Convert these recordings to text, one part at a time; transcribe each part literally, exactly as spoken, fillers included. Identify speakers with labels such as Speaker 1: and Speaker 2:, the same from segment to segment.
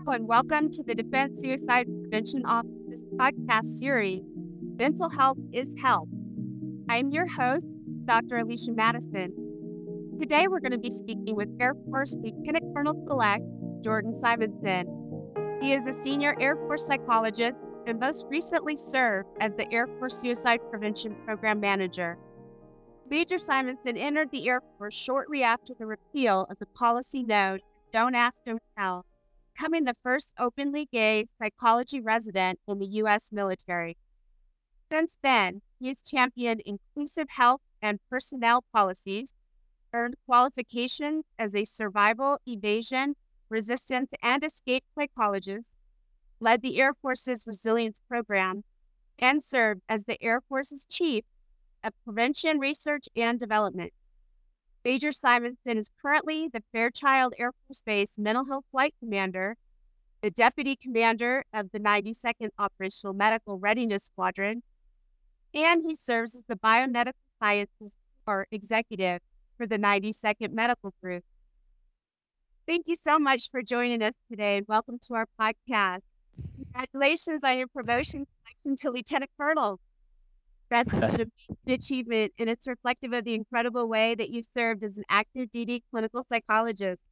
Speaker 1: and welcome to the Defense Suicide Prevention Office's podcast series, Mental Health is Health. I'm your host, Doctor Alicia Madison. Today we're going to be speaking with Air Force Lieutenant Colonel Select Jordan Simonson. He is a senior Air Force psychologist and most recently served as the Air Force Suicide Prevention Program Manager. Major Simonson entered the Air Force shortly after the repeal of the policy known as Don't Ask, Don't Tell, becoming the first openly gay psychology resident in the U S military. Since then, he has championed inclusive health and personnel policies, earned qualifications as a survival, evasion, resistance, and escape psychologist, led the Air Force's resilience program, and served as the Air Force's chief of prevention research and development. Major Simonson is currently the Fairchild Air Force Base Mental Health Flight Commander, the Deputy Commander of the ninety-second Operational Medical Readiness Squadron, and he serves as the Biomedical Sciences Corps Executive for the ninety-second Medical Group. Thank you so much for joining us today and welcome to our podcast. Congratulations on your promotion selection to Lieutenant Colonel. That's an amazing achievement, and it's reflective of the incredible way that you've served as an active duty clinical psychologist.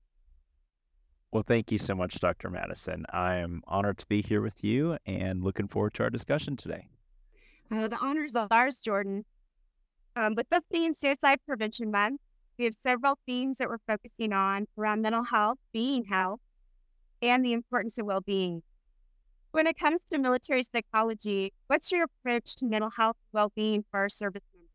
Speaker 2: Well, thank you so much, Doctor Madison. I am honored to be here with you and looking forward to our discussion today.
Speaker 1: Uh, the honor is ours, Jordan. Um, with us being Suicide Prevention Month, we have several themes that we're focusing on around mental health, being health, and the importance of well-being. When it comes to military psychology, what's your approach to mental health and well-being for our service members?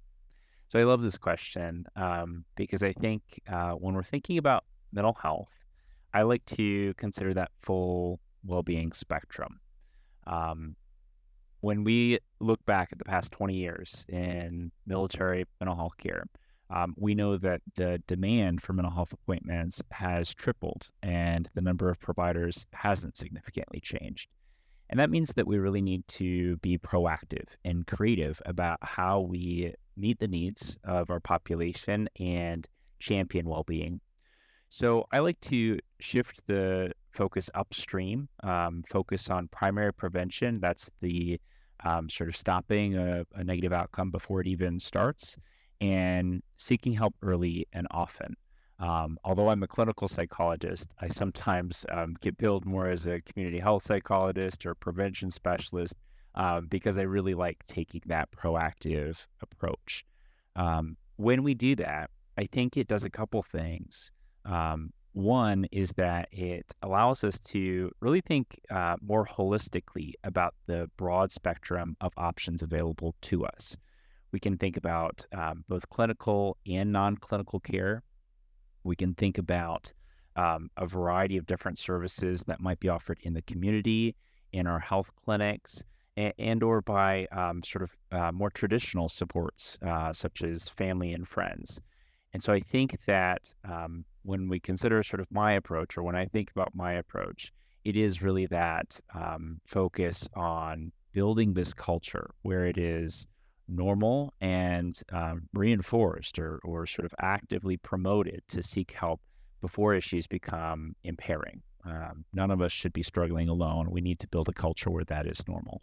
Speaker 2: So I love this question um, because I think uh, when we're thinking about mental health, I like to consider that full well-being spectrum. Um, when we look back at the past twenty years in military mental health care, um, we know that the demand for mental health appointments has tripled and the number of providers hasn't significantly changed. And that means that we really need to be proactive and creative about how we meet the needs of our population and champion well-being. So I like to shift the focus upstream, um, focus on primary prevention. That's the um, sort of stopping a, a negative outcome before it even starts, and seeking help early and often. Um, although I'm a clinical psychologist, I sometimes um, get billed more as a community health psychologist or prevention specialist um, because I really like taking that proactive approach. Um, when we do that, I think it does a couple things. Um, one is that it allows us to really think uh, more holistically about the broad spectrum of options available to us. We can think about um, both clinical and non-clinical care. We can think about um, a variety of different services that might be offered in the community, in our health clinics, and, and or by um, sort of uh, more traditional supports uh, such as family and friends. And so I think that um, when we consider sort of my approach, or when I think about my approach, it is really that um, focus on building this culture where it is normal and um, reinforced or, or sort of actively promoted to seek help before issues become impairing. Um, none of us should be struggling alone. We need to build a culture where that is normal.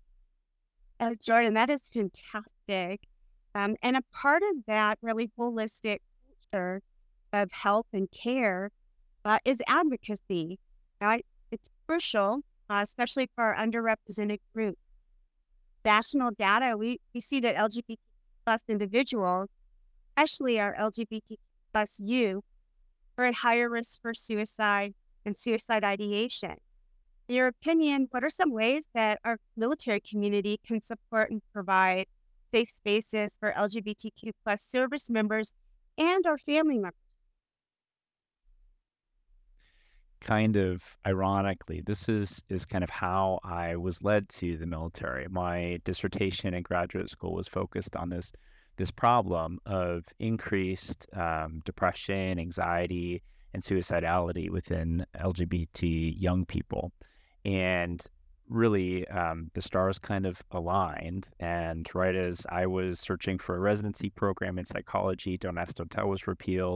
Speaker 1: Uh, Jordan, that is fantastic. Um, and a part of that really holistic culture of health and care uh, is advocacy. Right? It's crucial, uh, especially for our underrepresented group. National data, we, we see that L G B T plus individuals, especially our L G B T plus youth, are at higher risk for suicide and suicide ideation. In your opinion, what are some ways that our military community can support and provide safe spaces for L G B T Q plus service members and our family members?
Speaker 2: Kind of ironically, this is is kind of how I was led to the military. My dissertation in graduate school was focused on this this problem of increased um, depression, anxiety, and suicidality within L G B T young people. And really, um, the stars kind of aligned. And right as I was searching for a residency program in psychology, Don't Ask, Don't Tell was repealed.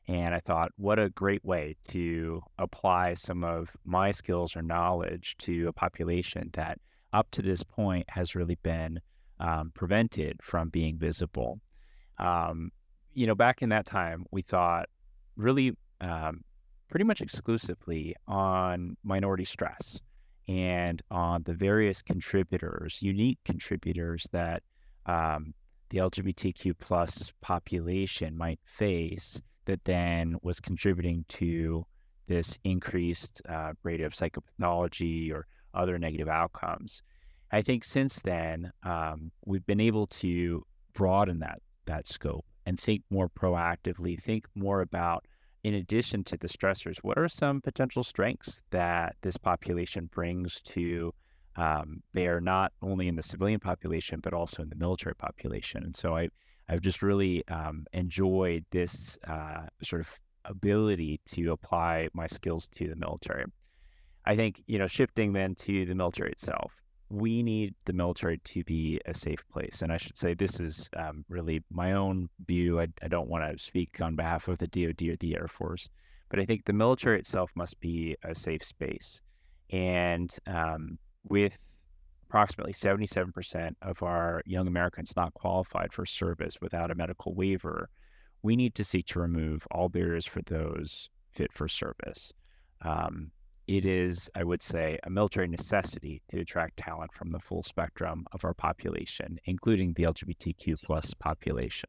Speaker 2: And I thought, what a great way to apply some of my skills or knowledge to a population that up to this point has really been um, prevented from being visible. Um, you know, back in that time, we thought really um, pretty much exclusively on minority stress and on the various contributors, unique contributors that um, the L G B T Q plus population might face that then was contributing to this increased uh, rate of psychopathology or other negative outcomes. I think since then, um, we've been able to broaden that that scope and think more proactively, think more about, in addition to the stressors, what are some potential strengths that this population brings to um, bear, not only in the civilian population, but also in the military population. And so I, I've just really um, enjoyed this uh, sort of ability to apply my skills to the military. I think, you know, shifting then to the military itself, we need the military to be a safe place. And I should say this is um, really my own view. I, I don't want to speak on behalf of the D O D or the Air Force, but I think the military itself must be a safe space. And um, with approximately seventy-seven percent of our young Americans not qualified for service without a medical waiver, we need to seek to remove all barriers for those fit for service. Um, it is, I would say, a military necessity to attract talent from the full spectrum of our population, including the L G B T Q plus population.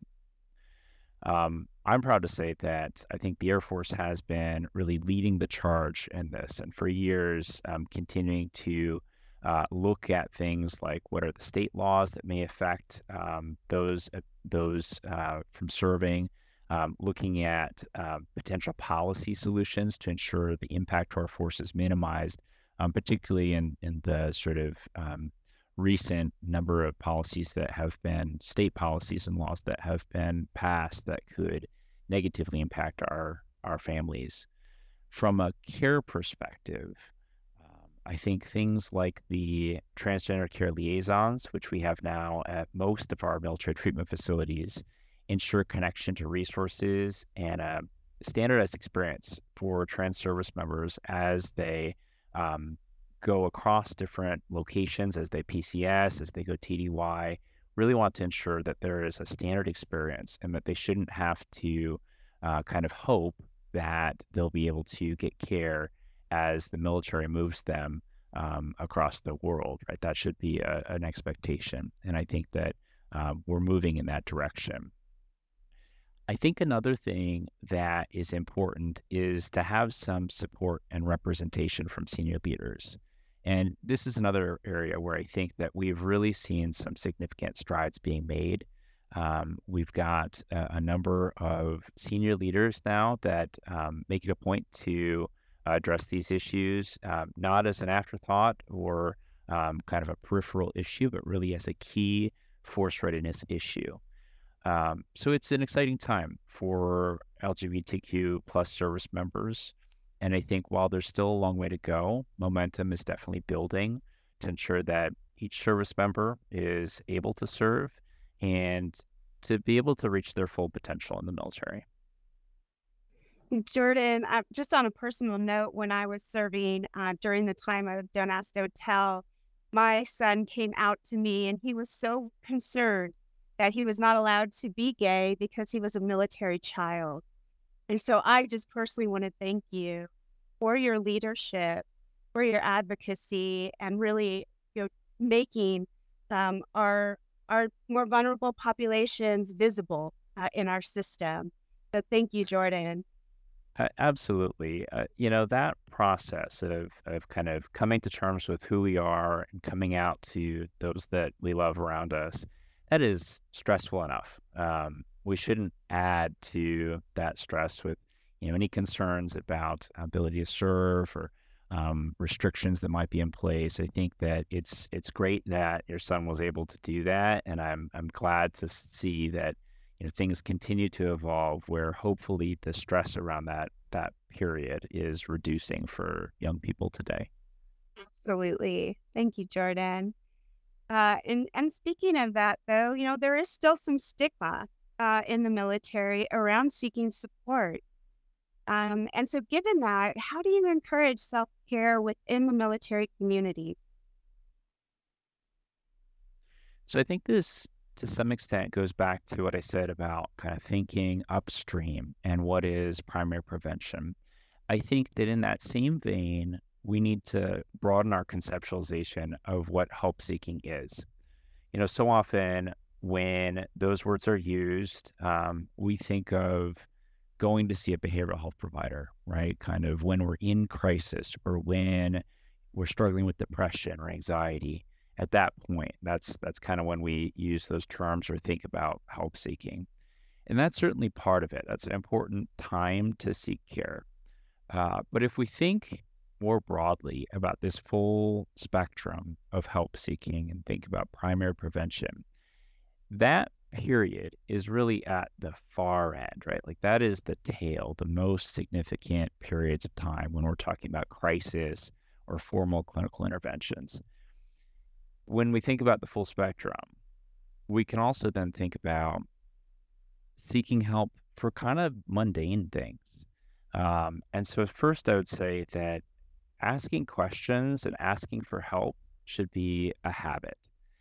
Speaker 2: Um, I'm proud to say that I think the Air Force has been really leading the charge in this, and for years, um, continuing to uh, look at things like what are the state laws that may affect um, those uh, those uh, from serving, um, looking at uh, potential policy solutions to ensure the impact to our forces is minimized, um, particularly in in the sort of um, recent number of policies that have been state policies and laws that have been passed that could negatively impact our our families. From a care perspective, um, I think things like the transgender care liaisons, which we have now at most of our military treatment facilities, ensure connection to resources and a standardized experience for trans service members as they um, go across different locations, as they P C S, as they go T D Y. Really want to ensure that there is a standard experience and that they shouldn't have to uh, kind of hope that they'll be able to get care as the military moves them um, across the world, right? That should be a, an expectation. And I think that um, we're moving in that direction. I think another thing that is important is to have some support and representation from senior leaders. And this is another area where I think that we've really seen some significant strides being made. Um, we've got a, a number of senior leaders now that um, make it a point to address these issues, um, not as an afterthought or um, kind of a peripheral issue, but really as a key force readiness issue. Um, so it's an exciting time for L G B T Q plus service members. And I think while there's still a long way to go, momentum is definitely building to ensure that each service member is able to serve and to be able to reach their full potential in the military.
Speaker 1: Jordan, uh, just on a personal note, when I was serving uh, during the time of Don't Ask, Don't Tell, my son came out to me and he was so concerned that he was not allowed to be gay because he was a military child. And so I just personally want to thank you for your leadership, for your advocacy, and really, you know, making um, our our more vulnerable populations visible uh, in our system. So thank you, Jordan.
Speaker 2: Uh, absolutely. Uh, you know, that process of, of kind of coming to terms with who we are and coming out to those that we love around us, that is stressful enough. Um, we shouldn't add to that stress with, you know, any concerns about ability to serve or um, restrictions that might be in place. I think that it's it's great that your son was able to do that, and I'm I'm glad to see that you know things continue to evolve where hopefully the stress around that that period is reducing for young people today.
Speaker 1: Absolutely. Thank you, Jordan. Uh, and and speaking of that, though, you know, there is still some stigma uh, in the military around seeking support. Um, and so, given that, how do you encourage self care within the military community?
Speaker 2: So I think this, to some extent, goes back to what I said about kind of thinking upstream and what is primary prevention. I think that in that same vein, we need to broaden our conceptualization of what help seeking is. You know, so often when those words are used, um, we think of going to see a behavioral health provider, right? Kind of when we're in crisis or when we're struggling with depression or anxiety. At that point, that's that's kind of when we use those terms or think about help seeking. And that's certainly part of it. That's an important time to seek care. Uh, but if we think more broadly about this full spectrum of help seeking and think about primary prevention, that period is really at the far end, right? Like that is the tail, the most significant periods of time when we're talking about crisis or formal clinical interventions. When we think about the full spectrum, we can also then think about seeking help for kind of mundane things. Um, and so, first, I would say that asking questions and asking for help should be a habit.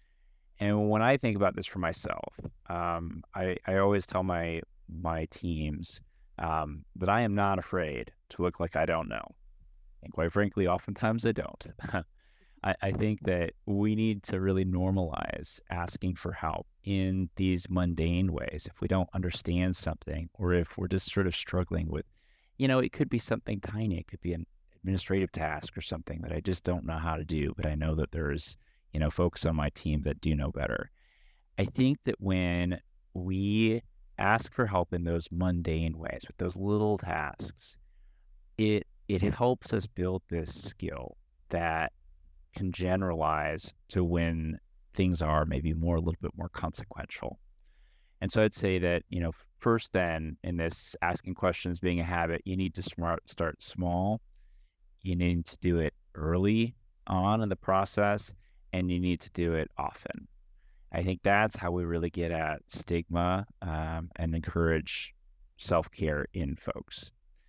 Speaker 2: And when I think about this for myself, um, I, I always tell my my teams um, that I am not afraid to look like I don't know. And quite frankly, oftentimes I don't. I, I think that we need to really normalize asking for help in these mundane ways. If we don't understand something, or if we're just sort of struggling with, you know, it could be something tiny. It could be an administrative task or something that I just don't know how to do, but I know that there's, you know, folks on my team that do know better. I think that when we ask for help in those mundane ways with those little tasks, it it helps us build this skill that can generalize to when things are maybe more a little bit more consequential. And so I'd say that, you know, first then in this asking questions being a habit, you need to smart, start small. You need to do it early on in the process, and you need to do it often. I think that's how we really get at stigma um, and encourage self care in folks.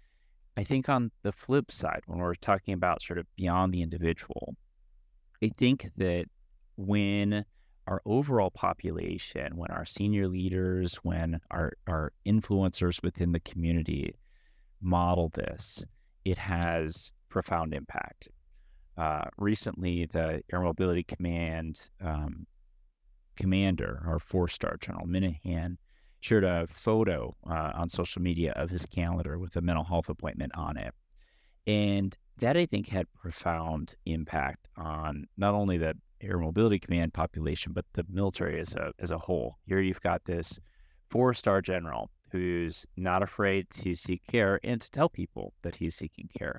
Speaker 2: I think on the flip side, when we're talking about sort of beyond the individual, I think that when our overall population, when our senior leaders, when our, our influencers within the community model this, it has profound impact. Uh, recently, the Air Mobility Command um, commander, our four-star General Minahan, shared a photo uh, on social media of his calendar with a mental health appointment on it. And that I think had profound impact on not only the Air Mobility Command population, but the military as a as a whole. Here you've got this four-star general who's not afraid to seek care and to tell people that he's seeking care.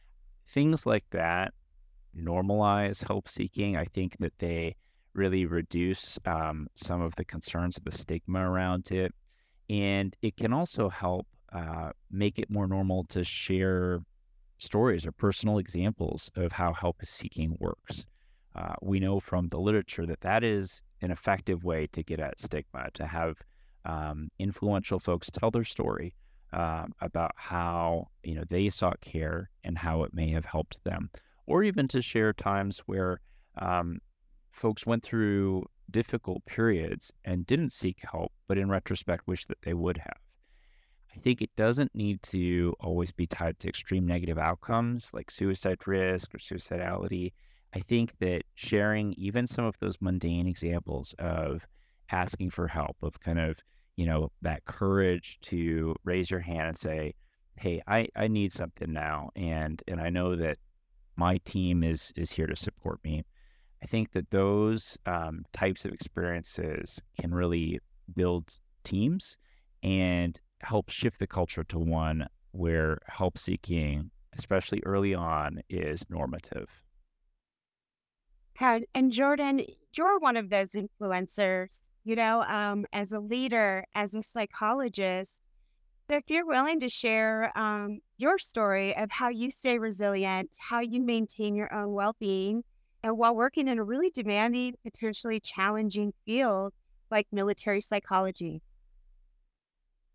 Speaker 2: Things like that normalize help seeking. I think that they really reduce um, some of the concerns of the stigma around it. And it can also help uh, make it more normal to share stories or personal examples of how help seeking works. Uh, we know from the literature that that is an effective way to get at stigma, to have um, influential folks tell their story um, about how you know they sought care and how it may have helped them, or even to share times where um, folks went through difficult periods and didn't seek help, but in retrospect wish that they would have. I think it doesn't need to always be tied to extreme negative outcomes like suicide risk or suicidality. I think that sharing even some of those mundane examples of asking for help, of kind of, you know, that courage to raise your hand and say, hey, I, I need something now. And and I know that my team is is here to support me. I think that those um, types of experiences can really build teams and help shift the culture to one where help seeking, especially early on, is normative.
Speaker 1: And, and Jordan, you're one of those influencers, you know, um, as a leader, as a psychologist. So if you're willing to share um, your story of how you stay resilient, how you maintain your own well-being, and while working in a really demanding, potentially challenging field like military psychology.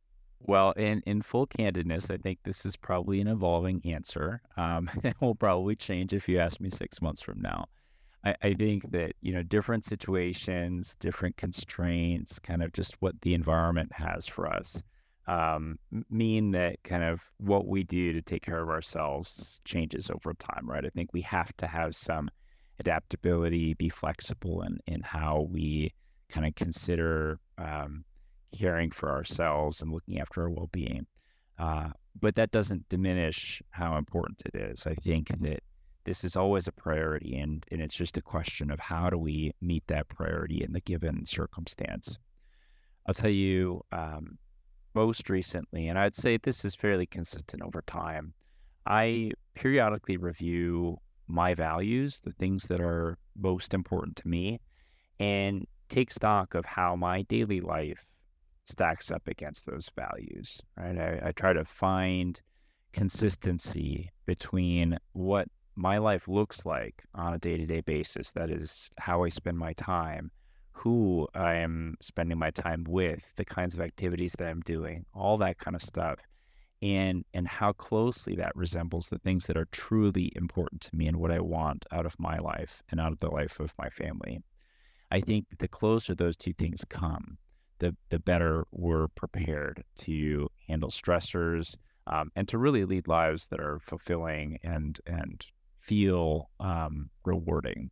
Speaker 2: Well, in in full candidness, I think this is probably an evolving answer. Um, it will probably change if you ask me six months from now. I, I think that, you know, different situations, different constraints, kind of just what the environment has for us, um, m- mean that kind of what we do to take care of ourselves changes over time, right? I think we have to have some adaptability, be flexible in, in how we kind of consider um, caring for ourselves and looking after our well-being. Uh, but that doesn't diminish how important it is. I think that this is always a priority, and, and it's just a question of how do we meet that priority in the given circumstance. I'll tell you, um, most recently, and I'd say this is fairly consistent over time, I periodically review my values, the things that are most important to me, and take stock of how my daily life stacks up against those values, right? I, I try to find consistency between what my life looks like on a day-to-day basis. That is how I spend my time, who I am spending my time with, the kinds of activities that I'm doing, all that kind of stuff. And and how closely that resembles the things that are truly important to me and what I want out of my life and out of the life of my family. I think the closer those two things come, the the better we're prepared to handle stressors, um, and to really lead lives that are fulfilling and and feel um, rewarding.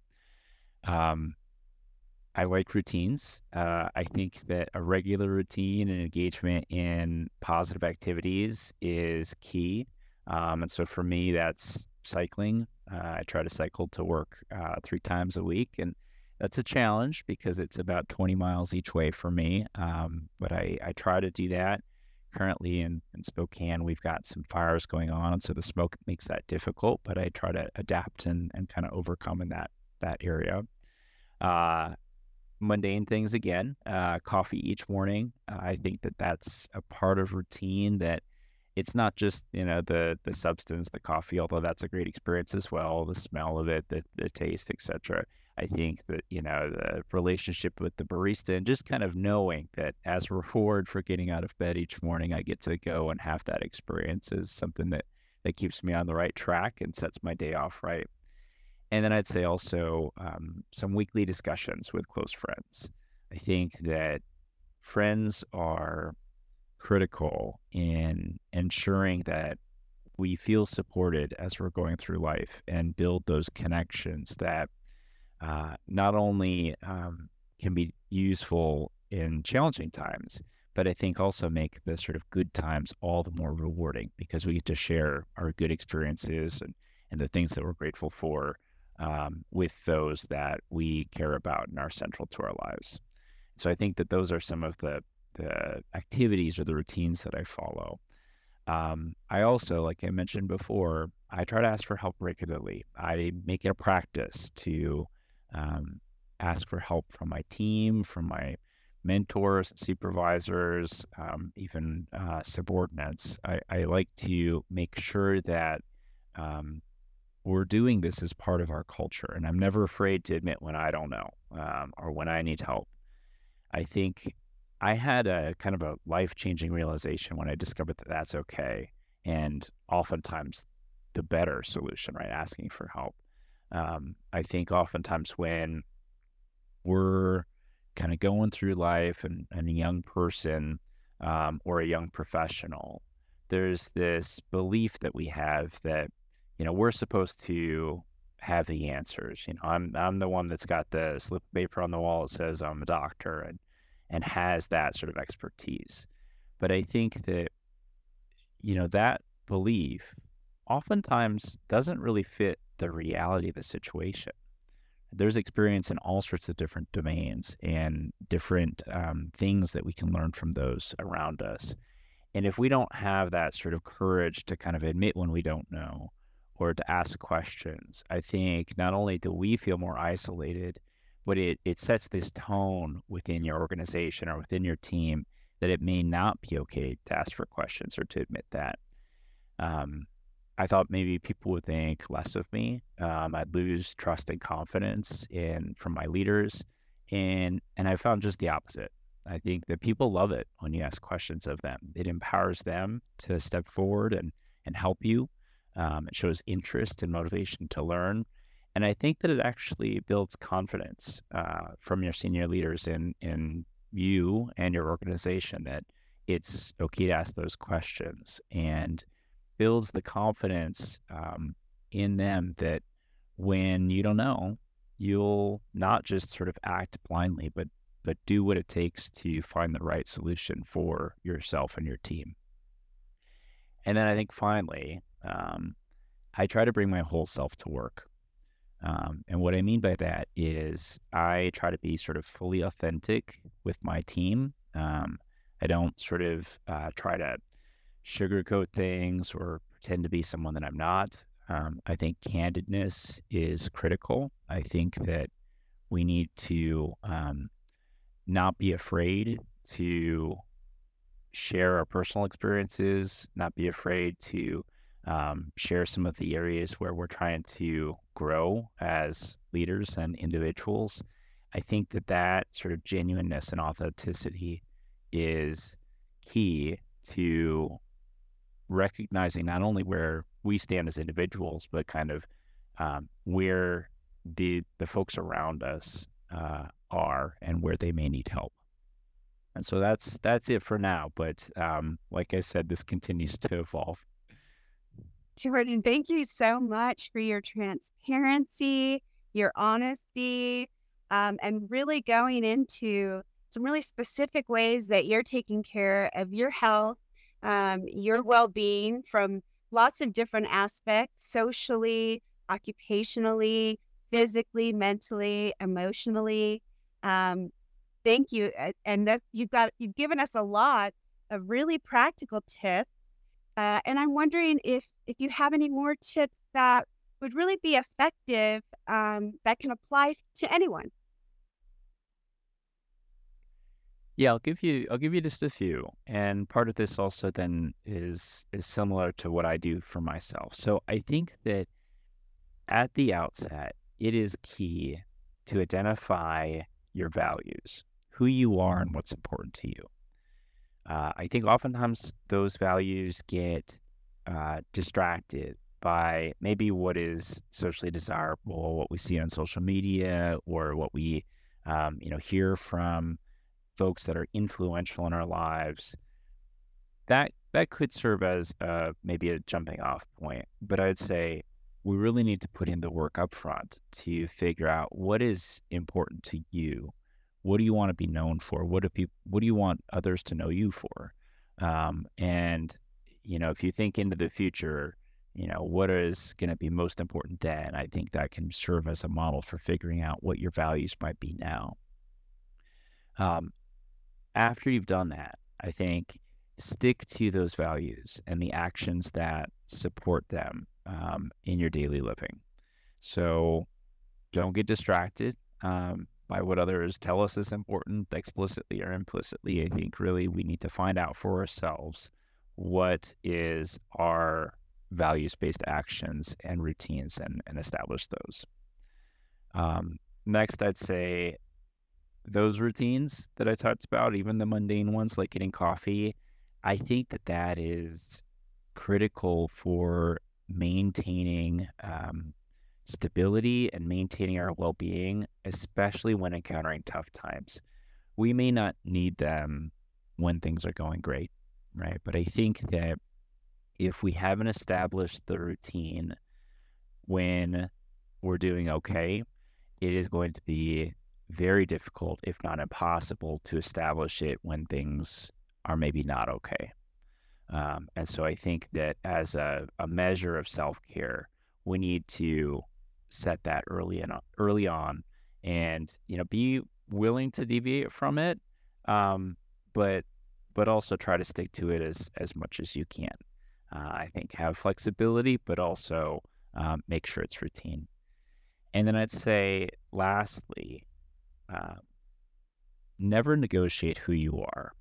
Speaker 2: Um, I like routines. Uh, I think that a regular routine and engagement in positive activities is key. Um, and so for me, that's cycling. Uh, I try to cycle to work uh, three times a week, and that's a challenge because it's about twenty miles each way for me. Um, but I, I try to do that. Currently in, in Spokane, we've got some fires going on, and so the smoke makes that difficult, but I try to adapt and, and kind of overcome in that that area. Uh, Mundane things again, uh, coffee each morning. Uh, I think that that's a part of routine that it's not just, you know, the the substance, the coffee, although that's a great experience as well, the smell of it, the, the taste, et cetera. I think that, you know, the relationship with the barista and just kind of knowing that as a reward for getting out of bed each morning, I get to go and have that experience is something that that keeps me on the right track and sets my day off right. And then I'd say also um, some weekly discussions with close friends. I think that friends are critical in ensuring that we feel supported as we're going through life and build those connections that uh, not only um, can be useful in challenging times, but I think also make the sort of good times all the more rewarding because we get to share our good experiences and, and the things that we're grateful for um, with those that we care about and are central to our lives. So I think that those are some of the the activities or the routines that I follow. Um, I also, like I mentioned before, I try to ask for help regularly. I make it a practice to um, ask for help from my team, from my mentors, supervisors, um, even uh, subordinates. I, I like to make sure that um, we're doing this as part of our culture, and I'm never afraid to admit when I don't know um, or when I need help. I think I had a kind of a life-changing realization when I discovered that that's okay. And oftentimes the better solution, right? Asking for help. Um, I think oftentimes when we're kind of going through life and, and a young person um, or a young professional, there's this belief that we have that, you know, we're supposed to have the answers. You know, I'm I'm the one that's got the slip of paper on the wall that says I'm a doctor and and has that sort of expertise. But I think that, you know, that belief oftentimes doesn't really fit the reality of the situation. There's experience in all sorts of different domains and different um, things that we can learn from those around us. And if we don't have that sort of courage to kind of admit when we don't know or to ask questions, I think not only do we feel more isolated, but it, it sets this tone within your organization or within your team that it may not be okay to ask for questions or to admit that. Um, I thought maybe people would think less of me. Um, I'd lose trust and confidence in from my leaders, and and I found just the opposite. I think that people love it when you ask questions of them. It empowers them to step forward and, and help you. Um, it shows interest and motivation to learn. And I think that it actually builds confidence uh, from your senior leaders in, in you and your organization that it's okay to ask those questions, and builds the confidence um, in them that when you don't know, you'll not just sort of act blindly, but but do what it takes to find the right solution for yourself and your team. And then I think finally, um, I try to bring my whole self to work. Um, and what I mean by that is I try to be sort of fully authentic with my team. Um, I don't sort of uh, try to sugarcoat things or pretend to be someone that I'm not. Um, I think candidness is critical. I think that we need to um, not be afraid to share our personal experiences, not be afraid to um, share some of the areas where we're trying to grow as leaders and individuals. I think that that sort of genuineness and authenticity is key to recognizing not only where we stand as individuals, but kind of um, where the the folks around us uh, are and where they may need help. And so that's that's it for now. But um, like I said, this continues to evolve.
Speaker 1: Jordan, thank you so much for your transparency, your honesty, um, and really going into some really specific ways that you're taking care of your health, um, your well being from lots of different aspects socially, occupationally, physically, mentally, emotionally. Um, thank you. a- And that you've got, you've given us a lot of really practical tips, uh, and I'm wondering if if you have any more tips that would really be effective, um, that can apply to anyone.
Speaker 2: Yeah, I'll give you I'll give you just a few. And part of this also then is is similar to what I do for myself. So I think that at the outset, it is key to identify your values, who you are and what's important to you. Uh, I think oftentimes those values get uh, distracted by maybe what is socially desirable, what we see on social media, or what we, um, you know, hear from folks that are influential in our lives. That that could serve as uh, maybe a jumping off point. But I'd say we really need to put in the work up front to figure out what is important to you. What do you want to be known for? What do people, what do you want others to know you for? Um, and you know, if you think into the future, you know, what is going to be most important then? I think that can serve as a model for figuring out what your values might be now. Um, After you've done that, I think stick to those values and the actions that support them um, in your daily living. So don't get distracted um, by what others tell us is important, explicitly or implicitly. I think really we need to find out for ourselves what is our values-based actions and routines, and, and establish those. Um, Next, I'd say those routines that I talked about, even the mundane ones like getting coffee, I think that that is critical for maintaining um, stability and maintaining our well-being, especially when encountering tough times. We may not need them when things are going great, right? But I think that if we haven't established the routine when we're doing okay, it is going to be very difficult, if not impossible, to establish it when things are maybe not okay. Um, and so I think that as a, a measure of self-care, we need to set that early and early on, and you know be willing to deviate from it, um, but but also try to stick to it as as much as you can. Uh, I think have flexibility, but also um, make sure it's routine. And then I'd say, lastly, uh, never negotiate who you are.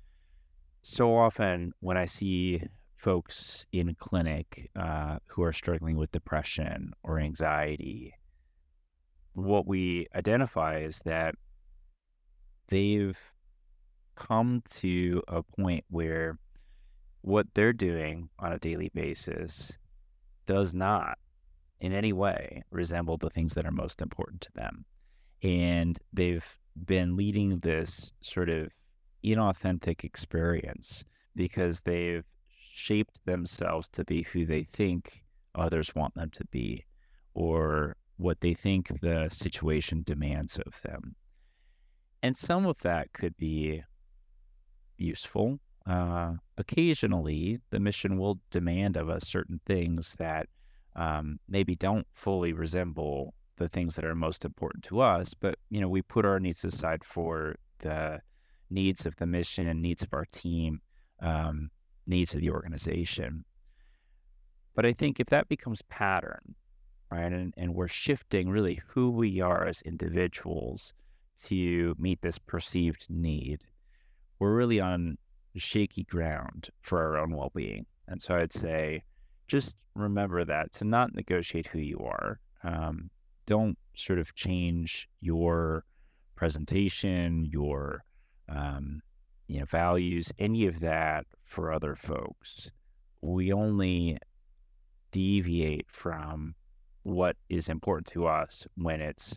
Speaker 2: So often when I see folks in clinic uh, who are struggling with depression or anxiety, what we identify is that they've come to a point where what they're doing on a daily basis does not in any way resemble the things that are most important to them. And they've been leading this sort of inauthentic experience because they've shaped themselves to be who they think others want them to be or what they think the situation demands of them. And some of that could be useful. Uh, occasionally, the mission will demand of us certain things that um, maybe don't fully resemble the things that are most important to us, but you know, we put our needs aside for the needs of the mission and needs of our team, um, needs of the organization. But I think if that becomes pattern, right, and, and we're shifting really who we are as individuals to meet this perceived need, we're really on shaky ground for our own well-being. And so I'd say just remember that to not negotiate who you are. Um, don't sort of change your presentation, your um, you know values, any of that for other folks. We only deviate from what is important to us when it's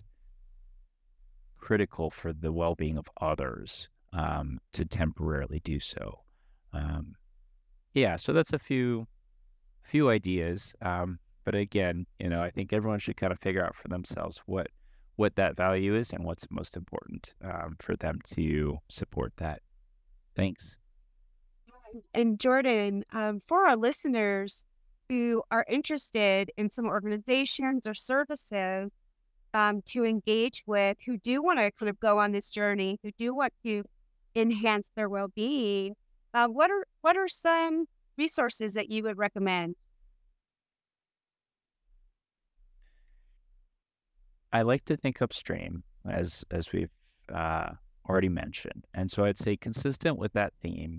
Speaker 2: critical for the well-being of others um, to temporarily do so. Um, yeah, so that's a few few ideas. Um, but again, you know, I think everyone should kind of figure out for themselves what what that value is and what's most important um, for them to support that. Thanks.
Speaker 1: And Jordan, um, for our listeners who are interested in some organizations or services um, to engage with, who do want to kind of go on this journey, who do want to enhance their well-being, uh, what are what are some resources that you would recommend?
Speaker 2: I like to think upstream, as as we've uh, already mentioned, and so I'd say consistent with that theme,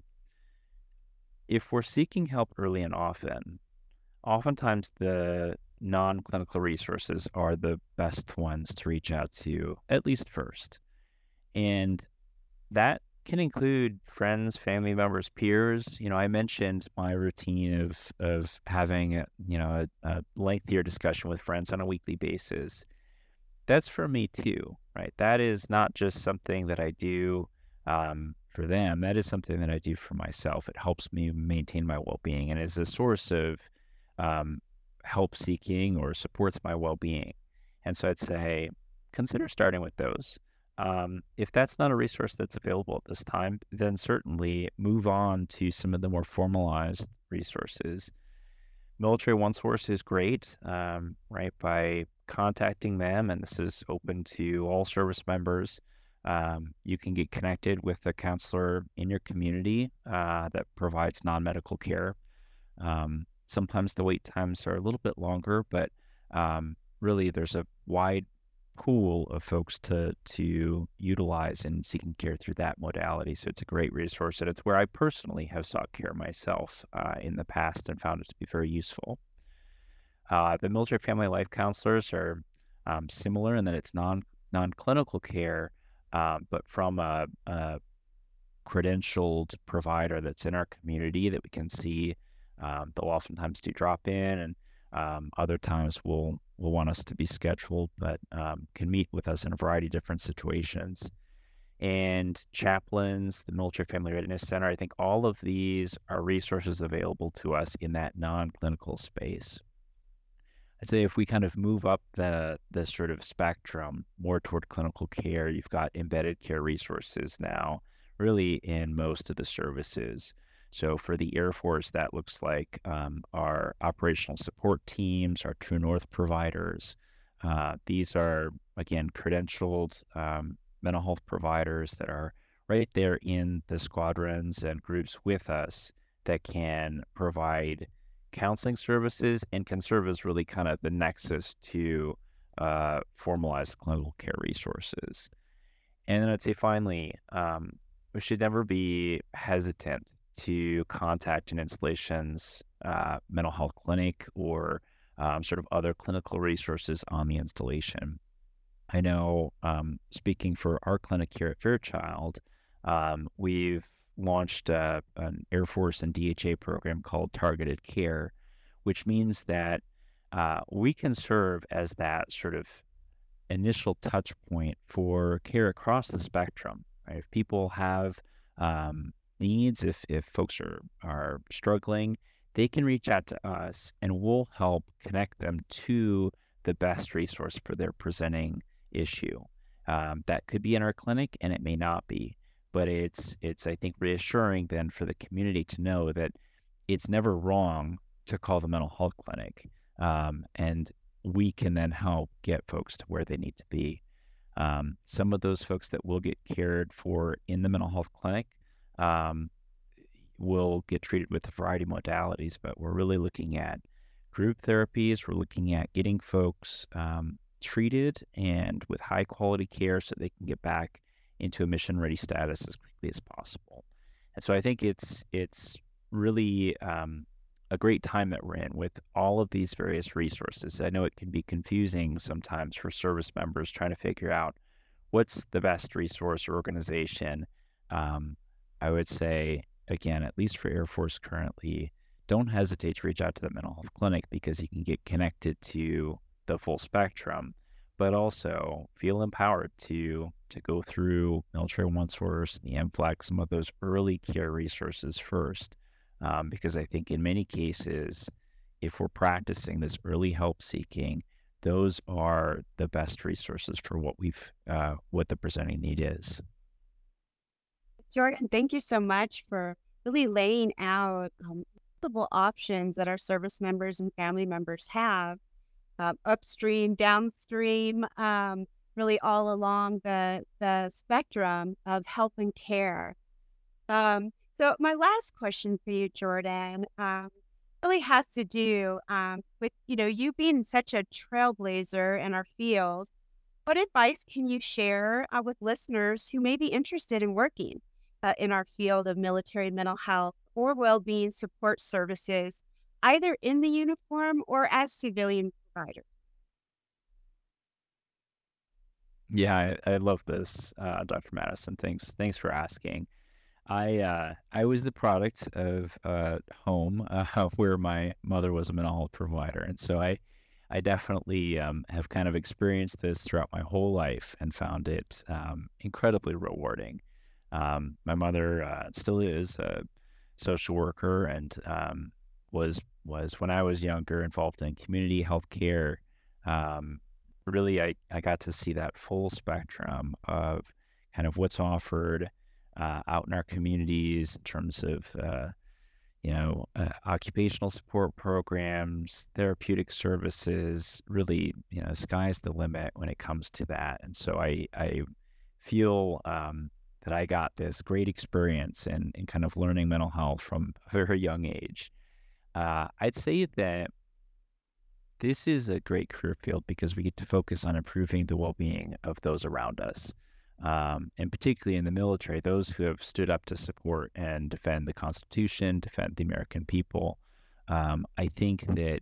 Speaker 2: if we're seeking help early and often, oftentimes the non-clinical resources are the best ones to reach out to, at least first. And that can include friends, family members, peers. You know, I mentioned my routine of of having a, you know a, a lengthier discussion with friends on a weekly basis. That's for me too, right? That is not just something that I do um, for them. That is something that I do for myself. It helps me maintain my well-being and is a source of um, help seeking or supports my well-being. And so I'd say consider starting with those. Um, if that's not a resource that's available at this time, then certainly move on to some of the more formalized resources. Military One Source is great, um, right? By contacting them, and this is open to all service members, um, you can get connected with a counselor in your community uh, that provides non-medical care. Um, sometimes the wait times are a little bit longer, but um, really there's a wide pool of folks to to utilize in seeking care through that modality. So it's a great resource, and it's where I personally have sought care myself uh, in the past and found it to be very useful. Uh, the military family life counselors are um, similar in that it's non non clinical care, um, but from a, a credentialed provider that's in our community that we can see. Um, they'll oftentimes do drop in, and um, other times will will want us to be scheduled, but um, can meet with us in a variety of different situations. And chaplains, the Military Family Readiness Center, I think all of these are resources available to us in that non-clinical space. I'd say if we kind of move up the the sort of spectrum more toward clinical care, you've got embedded care resources now, really in most of the services. So for the Air Force, that looks like um, our operational support teams, our True North providers. Uh, these are again credentialed um, mental health providers that are right there in the squadrons and groups with us that can provide counseling services and can serve as really kind of the nexus to uh, formalized clinical care resources. And then I'd say finally, um, we should never be hesitant to contact an installation's uh, mental health clinic or um, sort of other clinical resources on the installation. I know, um, speaking for our clinic here at Fairchild, Um, we've launched uh, an Air Force and D H A program called Targeted Care, which means that uh, we can serve as that sort of initial touch point for care across the spectrum. Right? If people have um, needs, if if folks are are struggling, they can reach out to us, and we'll help connect them to the best resource for their presenting issue. Um, that could be in our clinic, and it may not be, but it's it's I think reassuring then for the community to know that it's never wrong to call the mental health clinic. Um, and we can then help get folks to where they need to be. Um, some of those folks that will get cared for in the mental health clinic um, will get treated with a variety of modalities, but we're really looking at group therapies. We're looking at getting folks um, treated and with high quality care so they can get back into a mission ready status as quickly as possible. And so I think it's it's really um, a great time that we're in with all of these various resources. I know it can be confusing sometimes for service members trying to figure out what's the best resource or organization. Um, I would say, again, at least for Air Force currently, don't hesitate to reach out to the mental health clinic because you can get connected to the full spectrum, but also feel empowered to to go through Military One Source, the M FLEX, some of those early care resources first, um, because I think in many cases, if we're practicing this early help seeking, those are the best resources for what we've uh, what the presenting need is.
Speaker 1: Jordan, thank you so much for really laying out um, multiple options that our service members and family members have um, upstream, downstream, um, really all along the the spectrum of help and care. Um, so my last question for you, Jordan, um, really has to do um, with you know you being such a trailblazer in our field. What advice can you share uh, with listeners who may be interested in working uh, in our field of military mental health or well-being support services, either in the uniform or as civilian providers?
Speaker 2: Yeah, I, I love this, uh, Doctor Madison. Thanks, thanks for asking. I uh, I was the product of a home uh, where my mother was a mental health provider, and so I I definitely um, have kind of experienced this throughout my whole life and found it um, incredibly rewarding. Um, my mother uh, still is a social worker and um, was was when I was younger involved in community health care. Um, really, I, I got to see that full spectrum of kind of what's offered uh, out in our communities in terms of uh, you know uh, occupational support programs, therapeutic services. Really, you know, sky's the limit when it comes to that. And so I I feel um, that I got this great experience in, in kind of learning mental health from a very young age. Uh, I'd say that this is a great career field because we get to focus on improving the well-being of those around us. Um, and particularly in the military, those who have stood up to support and defend the Constitution, defend the American people. Um, I think that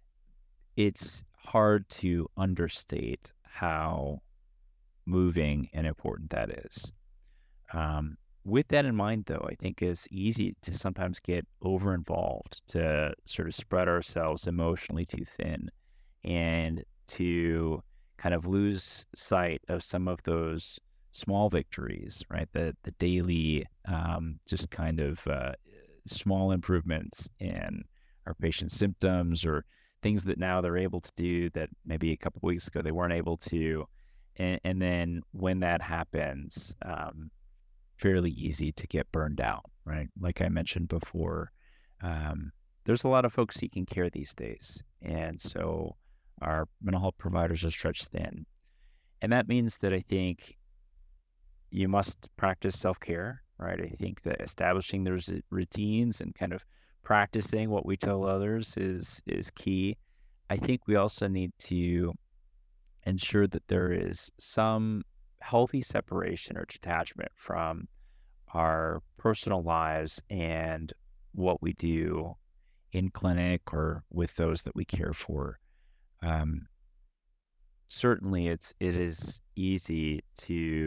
Speaker 2: it's hard to understate how moving and important that is. Um, with that in mind, though, I think it's easy to sometimes get over involved, to sort of spread ourselves emotionally too thin, and to kind of lose sight of some of those small victories, right? The the daily, um, just kind of uh, small improvements in our patient's symptoms or things that now they're able to do that maybe a couple of weeks ago they weren't able to. And, and then when that happens, um, fairly easy to get burned out, right? Like I mentioned before, um, there's a lot of folks seeking care these days. And so our mental health providers are stretched thin. And that means that I think you must practice self care, right? I think that establishing those routines and kind of practicing what we tell others is is key. I think we also need to ensure that there is some healthy separation or detachment from our personal lives and what we do in clinic or with those that we care for. Um, Certainly, it's it is easy to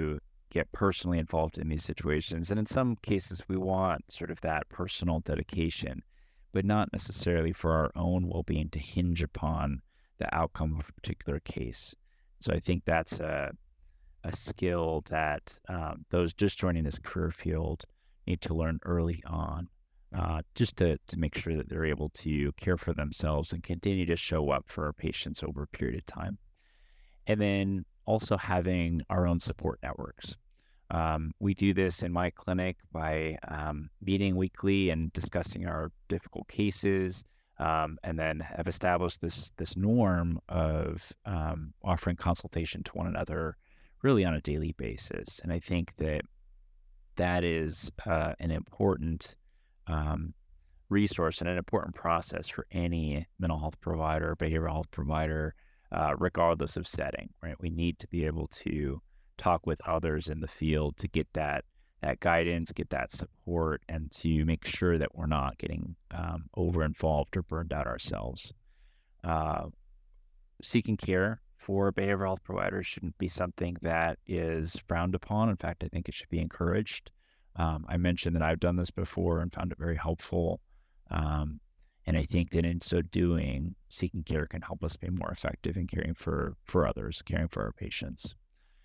Speaker 2: get personally involved in these situations. And in some cases, we want sort of that personal dedication, but not necessarily for our own well-being to hinge upon the outcome of a particular case. So I think that's a, a skill that um, those just joining this career field need to learn early on, uh, just to, to make sure that they're able to care for themselves and continue to show up for our patients over a period of time. And then also having our own support networks. Um, we do this in my clinic by um, meeting weekly and discussing our difficult cases, um, and then have established this this norm of um, offering consultation to one another really on a daily basis. And I think that that is uh, an important um, resource and an important process for any mental health provider, behavioral health provider, uh, regardless of setting, right? We need to be able to talk with others in the field to get that that guidance, get that support, and to make sure that we're not getting um, over involved or burned out ourselves. Uh, Seeking care for behavioral health providers shouldn't be something that is frowned upon. In fact, I think it should be encouraged. Um, I mentioned that I've done this before and found it very helpful. Um, and I think that in so doing, seeking care can help us be more effective in caring for, for others, caring for our patients.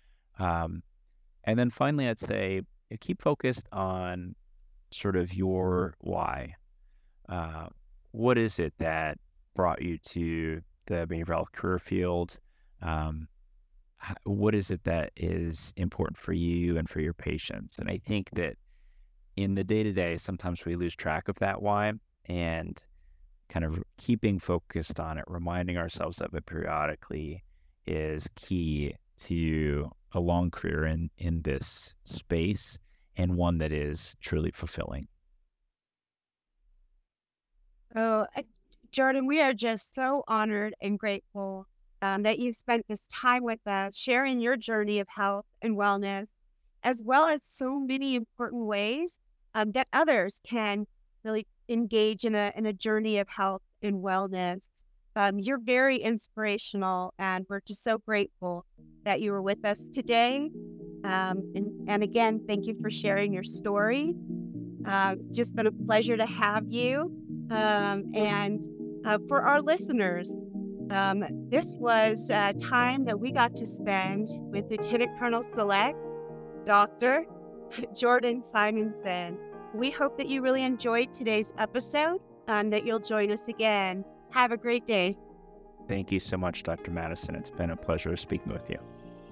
Speaker 2: Um, and then finally, I'd say keep focused on sort of your why. Uh, what is it that brought you to the behavioral health career field? Um, what is it that is important for you and for your patients? And I think that in the day to day, sometimes we lose track of that why, and kind of keeping focused on it, reminding ourselves of it periodically is key to a long career in, in this space, and one that is truly fulfilling.
Speaker 1: Oh, uh, Jordan, we are just so honored and grateful um, that you've spent this time with us, sharing your journey of health and wellness, as well as so many important ways um, that others can really engage in a in a journey of health and wellness. Um, you're very inspirational, and we're just so grateful that you were with us today. Um, and, and again, thank you for sharing your story. Uh, it's just been a pleasure to have you. Um, and uh, for our listeners, um, this was a time that we got to spend with Lieutenant Colonel Select, Doctor Jordan Simonson. We hope that you really enjoyed today's episode and that you'll join us again. Have a great day.
Speaker 2: Thank you so much, Doctor Madison. It's been a pleasure speaking with you.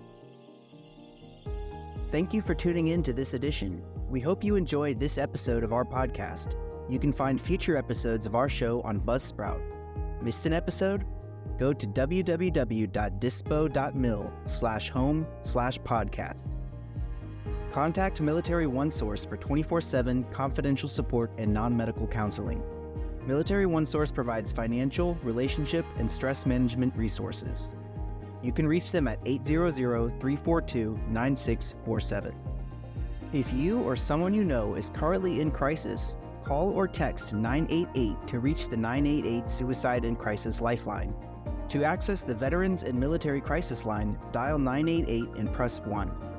Speaker 3: Thank you for tuning in to this edition. We hope you enjoyed this episode of our podcast. You can find future episodes of our show on Buzzsprout. Missed an episode? Go to www.dispo.mil slash home slash podcast. Contact Military OneSource for twenty-four seven confidential support and non-medical counseling. Military OneSource provides financial, relationship, and stress management resources. You can reach them at eight hundred, three four two, nine six four seven. If you or someone you know is currently in crisis, call or text nine eight eight to reach the nine eight eight Suicide and Crisis Lifeline. To access the Veterans and Military Crisis Line, dial nine eight eight and press one.